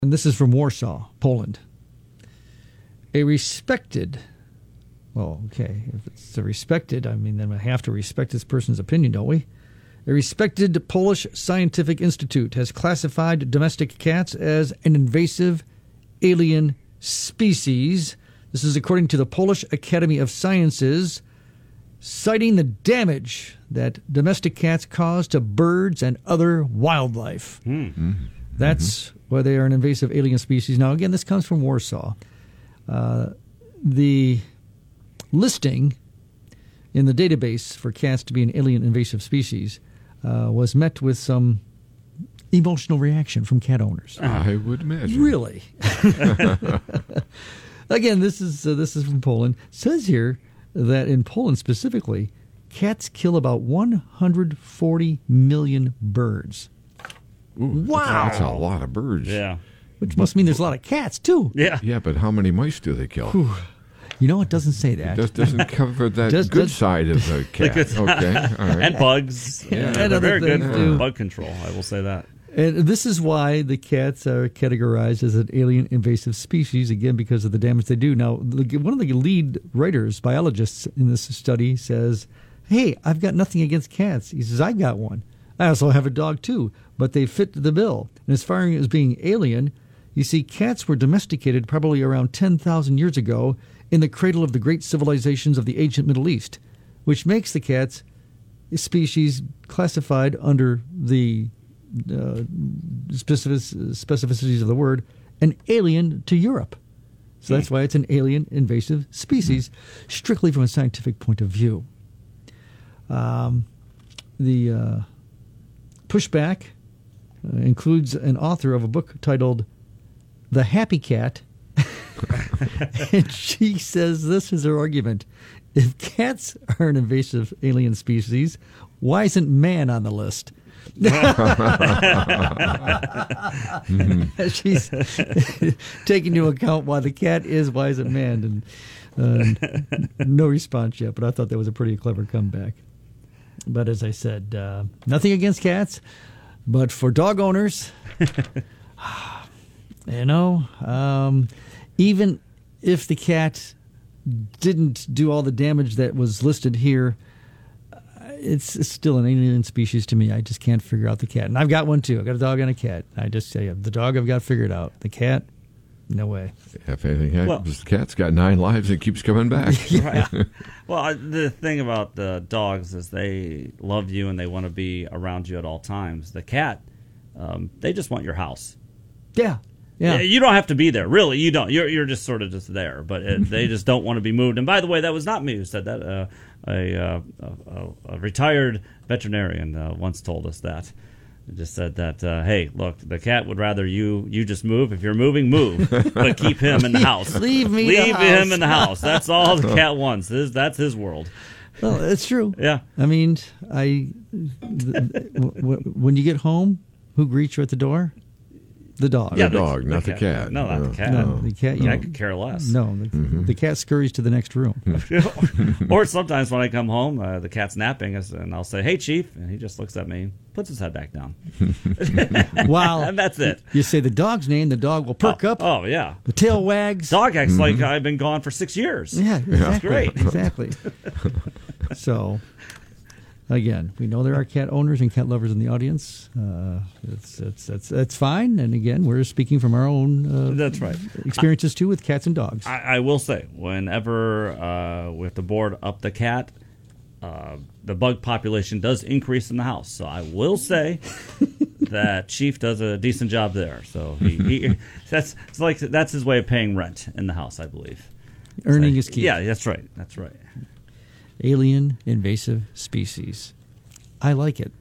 And this is from Warsaw, Poland. A respected, well, okay, if it's a respected, I mean, then we have to respect this person's opinion, don't we? A respected Polish scientific institute has classified domestic cats as an invasive alien species. This is according to the Polish Academy of Sciences, citing the damage that domestic cats cause to birds and other wildlife. Mm-hmm. That's why they are an invasive alien species. Now, again, this comes from Warsaw. The listing in the database for cats to be an alien invasive species was met with some emotional reaction from cat owners. I would imagine. Really? Again, this is from Poland. It says here that in Poland specifically, cats kill about 140 million birds. Ooh, Wow. That's a lot of birds. Yeah. Which must mean there's a lot of cats, too. Yeah. Yeah, but how many mice do they kill? Whew. You know, it doesn't say that. It doesn't cover that good side of the cat. Okay, all right. And bugs. Yeah. And And they're other very good things, for too. bug control, I will say that. And this is why the cats are categorized as an alien invasive species, again, because of the damage they do. Now, one of the lead writers, biologists in this study says, hey, I've got nothing against cats. He says, I've got one. I also have a dog, too, but they fit the bill. And as far as being alien, you see, cats were domesticated probably around 10,000 years ago in the cradle of the great civilizations of the ancient Middle East, which makes the cats a species classified under the specificities of the word, an alien to Europe. So that's why it's an alien invasive species, strictly from a scientific point of view. The pushback includes an author of a book titled The Happy Cat, and she says this is her argument. If cats are an invasive alien species, why isn't man on the list? She's taking into account why the cat is, why isn't man? And no response yet, but I thought that was a pretty clever comeback. But as I said, nothing against cats, but for dog owners, you know, even if the cat didn't do all the damage that was listed here, it's still an alien species to me. I just can't figure out the cat. And I've got one, too. I've got a dog and a cat. I just say the dog I've got figured out. The cat, no way. If anything happens, the cat's got 9 lives and keeps coming back. Right. Well, the thing about the dogs is they love you and they want to be around you at all times. The cat, they just want your house. Yeah. Yeah. You don't have to be there. Really, you don't. You're just sort of just there. But they just don't want to be moved. And by the way, that was not me who said that. A retired veterinarian once told us that. It just said that, hey, look, the cat would rather you just move. If you're moving, move. But keep him in the house. Leave him in the house. That's all the cat wants. That's his world. Well, it's true. Yeah. I mean, when you get home, who greets you at the door? The dog. Yeah, the dog, not the cat. No, not the cat. No, the cat. I could care less. No, the cat scurries to the next room. Or sometimes when I come home, the cat's napping, and I'll say, "Hey, Chief," and he just looks at me, puts his head back down. Wow. And that's it. You say the dog's name, the dog will perk up. Oh, yeah. The tail wags. Dog acts like I've been gone for 6 years. Yeah, exactly. That's great. Exactly. So, again, we know there are cat owners and cat lovers in the audience. That's fine. And again, we're speaking from our own that's right. experiences too with cats and dogs. I will say, whenever we have to board up the cat, the bug population does increase in the house. So I will say that Chief does a decent job there. So that's his way of paying rent in the house, I believe. Earning is key. Yeah, that's right. That's right. Alien invasive species. I like it.